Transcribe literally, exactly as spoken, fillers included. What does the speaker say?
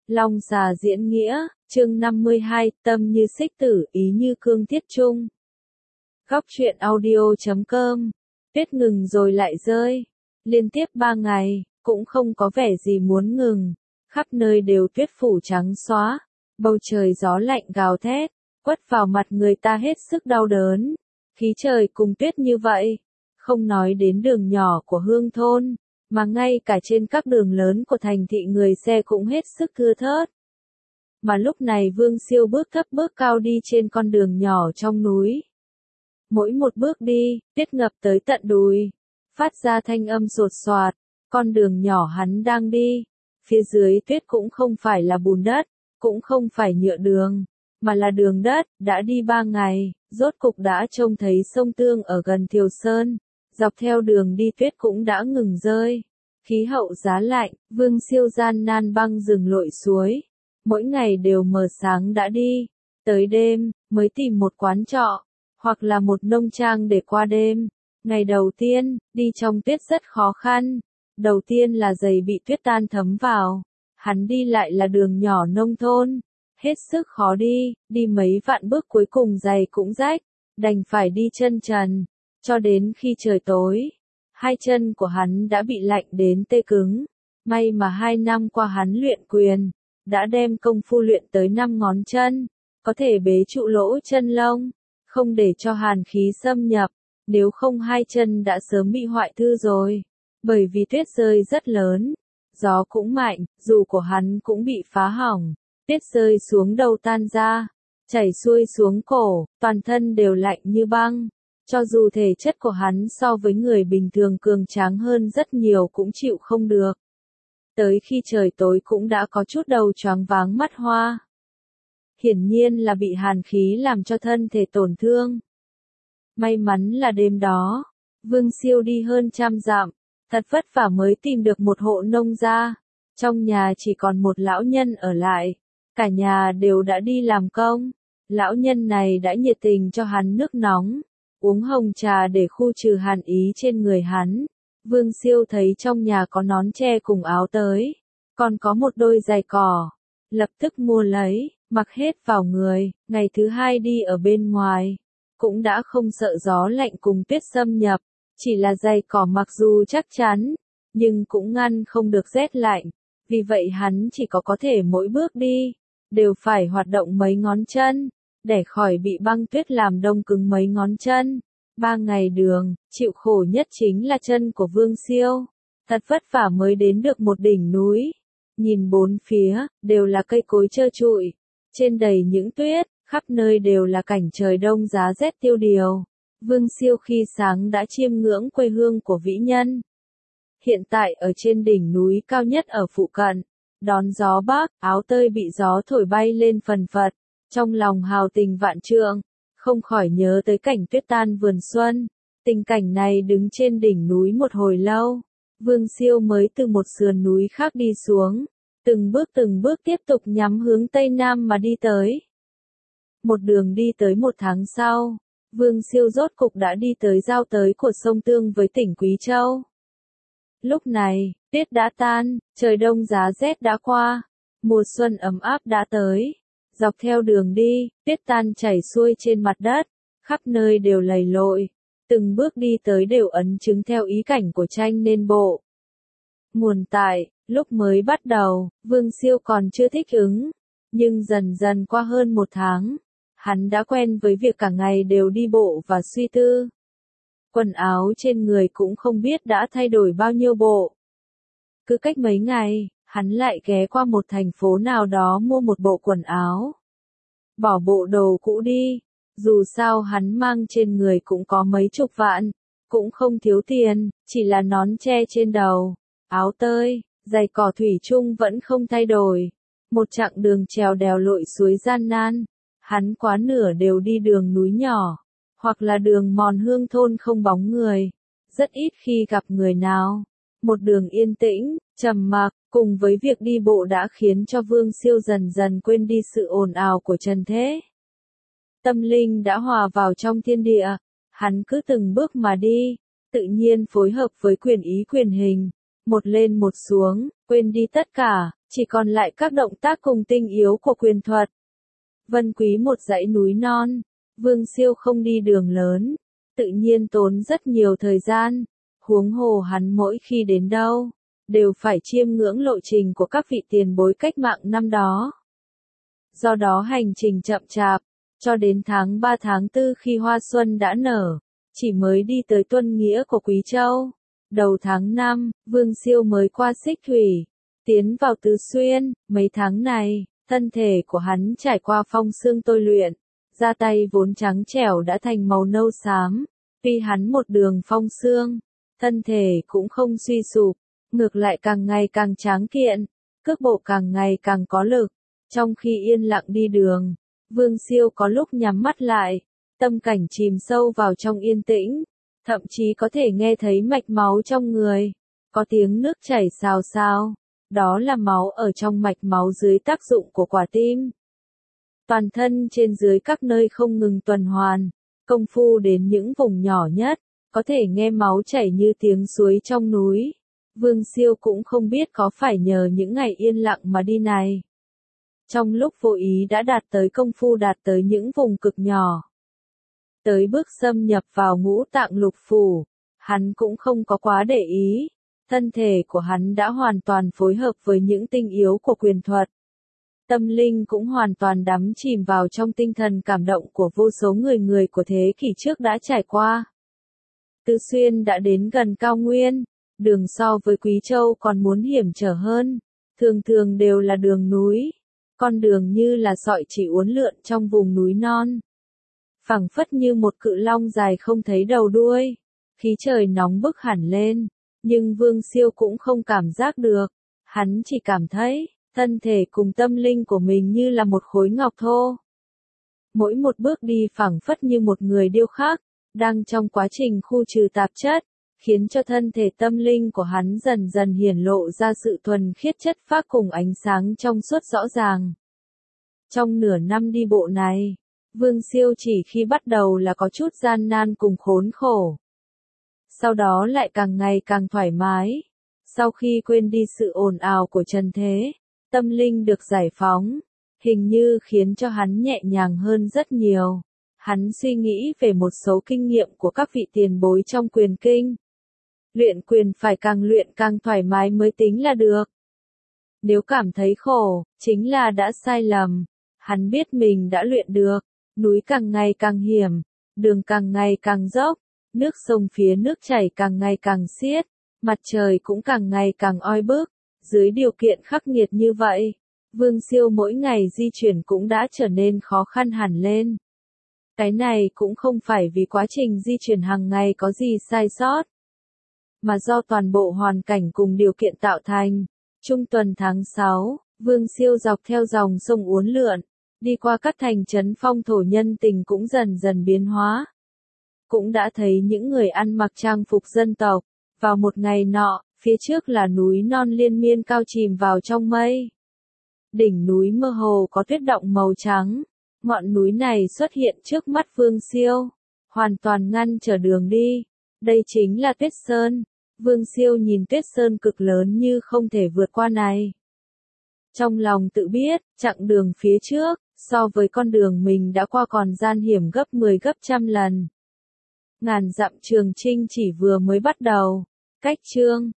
Long Xà diễn nghĩa, chương năm mươi hai, tâm như xích tử, ý như cương thiết trung. Góc truyện audio chấm com. Tuyết ngừng rồi lại rơi. Liên tiếp ba ngày, cũng không có vẻ gì muốn ngừng. Khắp nơi đều tuyết phủ trắng xóa. Bầu trời gió lạnh gào thét, quất vào mặt người ta hết sức đau đớn. Khí trời cùng tuyết như vậy. Không nói đến đường nhỏ của Hương thôn, mà ngay cả trên các đường lớn của thành thị người xe cũng hết sức thưa thớt. Mà lúc này Vương Siêu bước thấp bước cao đi trên con đường nhỏ trong núi. Mỗi một bước đi, tuyết ngập tới tận đùi, phát ra thanh âm sột soạt. Con đường nhỏ hắn đang đi, phía dưới tuyết cũng không phải là bùn đất, cũng không phải nhựa đường, mà là đường đất. Đã đi ba ngày, rốt cục đã trông thấy sông Tương ở gần Thiều Sơn. Dọc theo đường đi tuyết cũng đã ngừng rơi. Khí hậu giá lạnh, Vương Siêu gian nan băng rừng lội suối. Mỗi ngày đều mờ sáng đã đi, tới đêm, mới tìm một quán trọ, hoặc là một nông trang để qua đêm. Ngày đầu tiên, đi trong tuyết rất khó khăn. Đầu tiên là giày bị tuyết tan thấm vào. Hắn đi lại là đường nhỏ nông thôn, hết sức khó đi, đi mấy vạn bước cuối cùng giày cũng rách, đành phải đi chân trần. Cho đến khi trời tối, hai chân của hắn đã bị lạnh đến tê cứng. May mà hai năm qua hắn luyện quyền, đã đem công phu luyện tới năm ngón chân, có thể bế trụ lỗ chân lông, không để cho hàn khí xâm nhập, nếu không hai chân đã sớm bị hoại thư rồi. Bởi vì tuyết rơi rất lớn, gió cũng mạnh, dù của hắn cũng bị phá hỏng, tuyết rơi xuống đầu tan ra, chảy xuôi xuống cổ, toàn thân đều lạnh như băng. Cho dù thể chất của hắn so với người bình thường cường tráng hơn rất nhiều cũng chịu không được. Tới khi trời tối cũng đã có chút đầu choáng váng mắt hoa. Hiển nhiên là bị hàn khí làm cho thân thể tổn thương. May mắn là đêm đó, Vương Siêu đi hơn trăm dặm, thật vất vả mới tìm được một hộ nông gia. Trong nhà chỉ còn một lão nhân ở lại, cả nhà đều đã đi làm công. Lão nhân này đã nhiệt tình cho hắn nước nóng, uống hồng trà để khu trừ hàn ý trên người hắn. Vương Siêu thấy trong nhà có nón tre cùng áo tới, còn có một đôi giày cỏ, lập tức mua lấy, mặc hết vào người. Ngày thứ hai đi ở bên ngoài, cũng đã không sợ gió lạnh cùng tuyết xâm nhập, chỉ là giày cỏ mặc dù chắc chắn, nhưng cũng ngăn không được rét lạnh. Vì vậy hắn chỉ có có thể mỗi bước đi, đều phải hoạt động mấy ngón chân, để khỏi bị băng tuyết làm đông cứng mấy ngón chân. Ba ngày đường, chịu khổ nhất chính là chân của Vương Siêu. Thật vất vả mới đến được một đỉnh núi. Nhìn bốn phía, đều là cây cối trơ trụi. Trên đầy những tuyết, khắp nơi đều là cảnh trời đông giá rét tiêu điều. Vương Siêu khi sáng đã chiêm ngưỡng quê hương của vĩ nhân. Hiện tại ở trên đỉnh núi cao nhất ở phụ cận, đón gió bắc, áo tơi bị gió thổi bay lên phần phật. Trong lòng hào tình vạn trượng, không khỏi nhớ tới cảnh tuyết tan vườn xuân. Tình cảnh này đứng trên đỉnh núi một hồi lâu, Vương Siêu mới từ một sườn núi khác đi xuống, từng bước từng bước tiếp tục nhắm hướng tây nam mà đi tới. Một đường đi tới một tháng sau, Vương Siêu rốt cục đã đi tới giao tới của sông Tương với tỉnh Quý Châu. Lúc này, tuyết đã tan, trời đông giá rét đã qua, mùa xuân ấm áp đã tới. Dọc theo đường đi, tuyết tan chảy xuôi trên mặt đất, khắp nơi đều lầy lội, từng bước đi tới đều ấn chứng theo ý cảnh của tranh nên bộ. Nguồn tại, lúc mới bắt đầu, Vương Siêu còn chưa thích ứng, nhưng dần dần qua hơn một tháng, hắn đã quen với việc cả ngày đều đi bộ và suy tư. Quần áo trên người cũng không biết đã thay đổi bao nhiêu bộ. Cứ cách mấy ngày, hắn lại ghé qua một thành phố nào đó mua một bộ quần áo. Bỏ bộ đồ cũ đi, dù sao hắn mang trên người cũng có mấy chục vạn, cũng không thiếu tiền, chỉ là nón tre trên đầu, áo tơi, giày cỏ thủy chung vẫn không thay đổi. Một chặng đường trèo đèo lội suối gian nan, hắn quá nửa đều đi đường núi nhỏ, hoặc là đường mòn Hương thôn không bóng người, rất ít khi gặp người nào. Một đường yên tĩnh, trầm mặc, cùng với việc đi bộ đã khiến cho Vương Siêu dần dần quên đi sự ồn ào của trần thế. Tâm linh đã hòa vào trong thiên địa, hắn cứ từng bước mà đi, tự nhiên phối hợp với quyền ý quyền hình, một lên một xuống, quên đi tất cả, chỉ còn lại các động tác cùng tinh yếu của quyền thuật. Vân Quý một dãy núi non, Vương Siêu không đi đường lớn, tự nhiên tốn rất nhiều thời gian, huống hồ hắn mỗi khi đến đâu, đều phải chiêm ngưỡng lộ trình của các vị tiền bối cách mạng năm đó. Do đó hành trình chậm chạp, cho đến tháng ba tháng tư khi hoa xuân đã nở, chỉ mới đi tới Tuân Nghĩa của Quý Châu. Đầu tháng năm, Vương Siêu mới qua Xích Thủy, tiến vào Tứ Xuyên. Mấy tháng này, thân thể của hắn trải qua phong xương tôi luyện, da tay vốn trắng trẻo đã thành màu nâu xám. Tuy hắn một đường phong xương, thân thể cũng không suy sụp, ngược lại càng ngày càng tráng kiện, cước bộ càng ngày càng có lực. Trong khi yên lặng đi đường, Vương Siêu có lúc nhắm mắt lại, tâm cảnh chìm sâu vào trong yên tĩnh, thậm chí có thể nghe thấy mạch máu trong người, có tiếng nước chảy xào xao, đó là máu ở trong mạch máu dưới tác dụng của quả tim. Toàn thân trên dưới các nơi không ngừng tuần hoàn, công phu đến những vùng nhỏ nhất, có thể nghe máu chảy như tiếng suối trong núi. Vương Siêu cũng không biết có phải nhờ những ngày yên lặng mà đi này. Trong lúc vô ý đã đạt tới công phu đạt tới những vùng cực nhỏ. Tới bước xâm nhập vào ngũ tạng lục phủ, hắn cũng không có quá để ý. Thân thể của hắn đã hoàn toàn phối hợp với những tinh yếu của quyền thuật. Tâm linh cũng hoàn toàn đắm chìm vào trong tinh thần cảm động của vô số người người của thế kỷ trước đã trải qua. Tứ Xuyên đã đến gần cao nguyên, đường so với Quý Châu còn muốn hiểm trở hơn, thường thường đều là đường núi, con đường như là sỏi chỉ uốn lượn trong vùng núi non. Phẳng phất như một cự long dài không thấy đầu đuôi, khí trời nóng bức hẳn lên, nhưng Vương Siêu cũng không cảm giác được, hắn chỉ cảm thấy, thân thể cùng tâm linh của mình như là một khối ngọc thô. Mỗi một bước đi phẳng phất như một người điêu khắc, đang trong quá trình khu trừ tạp chất, khiến cho thân thể tâm linh của hắn dần dần hiển lộ ra sự thuần khiết chất phác cùng ánh sáng trong suốt rõ ràng. Trong nửa năm đi bộ này, Vương Siêu chỉ khi bắt đầu là có chút gian nan cùng khốn khổ. Sau đó lại càng ngày càng thoải mái. Sau khi quên đi sự ồn ào của trần thế, tâm linh được giải phóng, hình như khiến cho hắn nhẹ nhàng hơn rất nhiều. Hắn suy nghĩ về một số kinh nghiệm của các vị tiền bối trong quyền kinh. Luyện quyền phải càng luyện càng thoải mái mới tính là được. Nếu cảm thấy khổ, chính là đã sai lầm. Hắn biết mình đã luyện được, núi càng ngày càng hiểm, đường càng ngày càng dốc, nước sông phía nước chảy càng ngày càng xiết, mặt trời cũng càng ngày càng oi bức. Dưới điều kiện khắc nghiệt như vậy, Vương Siêu mỗi ngày di chuyển cũng đã trở nên khó khăn hẳn lên. Cái này cũng không phải vì quá trình di chuyển hàng ngày có gì sai sót, mà do toàn bộ hoàn cảnh cùng điều kiện tạo thành. Trung tuần tháng sáu, Vương Siêu dọc theo dòng sông uốn lượn, đi qua các thành trấn phong thổ nhân tình cũng dần dần biến hóa. Cũng đã thấy những người ăn mặc trang phục dân tộc. Vào một ngày nọ, phía trước là núi non liên miên cao chìm vào trong mây. Đỉnh núi mơ hồ có tuyết động màu trắng. Ngọn núi này xuất hiện trước mắt Vương Siêu, hoàn toàn ngăn trở đường đi. Đây chính là Tuyết Sơn. Vương Siêu nhìn Tuyết Sơn cực lớn như không thể vượt qua này. Trong lòng tự biết, chặng đường phía trước, so với con đường mình đã qua còn gian hiểm gấp mười gấp trăm lần. Ngàn dặm trường chinh chỉ vừa mới bắt đầu. Cách chương